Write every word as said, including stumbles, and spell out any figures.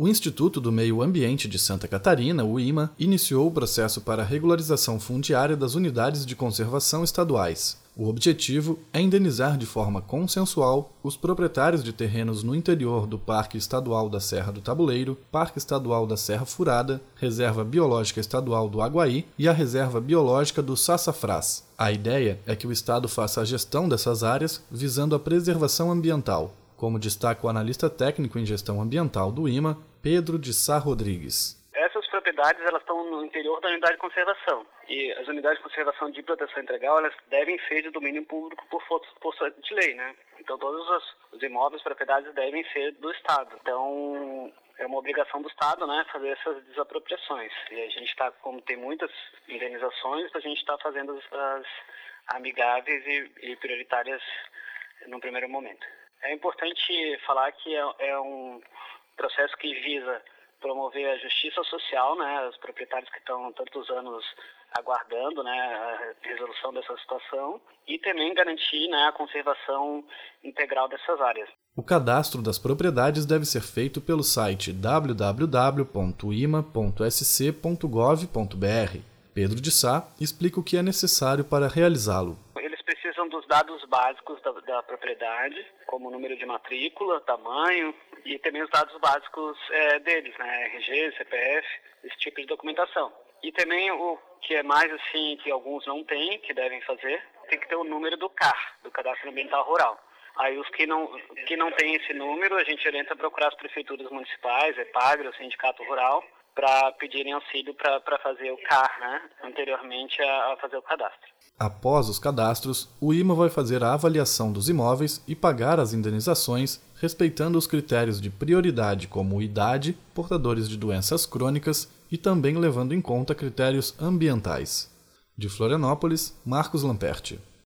O Instituto do Meio Ambiente de Santa Catarina, o IMA, iniciou o processo para a regularização fundiária das unidades de conservação estaduais. O objetivo é indenizar de forma consensual os proprietários de terrenos no interior do Parque Estadual da Serra do Tabuleiro, Parque Estadual da Serra Furada, Reserva Biológica Estadual do Aguaí e a Reserva Biológica do Sassafrás. A ideia é que o Estado faça a gestão dessas áreas visando a preservação ambiental, como destaca o analista técnico em gestão ambiental do IMA, Pedro de Sá Rodrigues. Essas propriedades elas estão no interior da unidade de conservação e as unidades de conservação de proteção integral elas devem ser de domínio público por força de lei, né? Então todos os, os imóveis, propriedades devem ser do Estado. Então é uma obrigação do Estado, né, fazer essas desapropriações. E a gente está, como tem muitas indenizações, a gente está fazendo as, as amigáveis e, e prioritárias no primeiro momento. É importante falar que é, é um processo que visa promover a justiça social, né, os proprietários que estão tantos anos aguardando, né, a resolução dessa situação e também garantir, né, a conservação integral dessas áreas. O cadastro das propriedades deve ser feito pelo site w w w ponto ima ponto s c ponto gov ponto b r. Pedro de Sá explica o que é necessário para realizá-lo. Precisam dos dados básicos da, da propriedade, como o número de matrícula, tamanho e também os dados básicos é, deles, né, R G, C P F, esse tipo de documentação. E também o que é mais assim, que alguns não têm, que devem fazer, tem que ter o número do C A R, do Cadastro Ambiental Rural. Aí os que não, que não têm esse número, a gente orienta a procurar as prefeituras municipais, EPAGRE, o Sindicato Rural, para pedirem auxílio para fazer o C A R, né, anteriormente a, a fazer o cadastro. Após os cadastros, o IMA vai fazer a avaliação dos imóveis e pagar as indenizações, respeitando os critérios de prioridade como idade, portadores de doenças crônicas e também levando em conta critérios ambientais. De Florianópolis, Marcos Lamperti.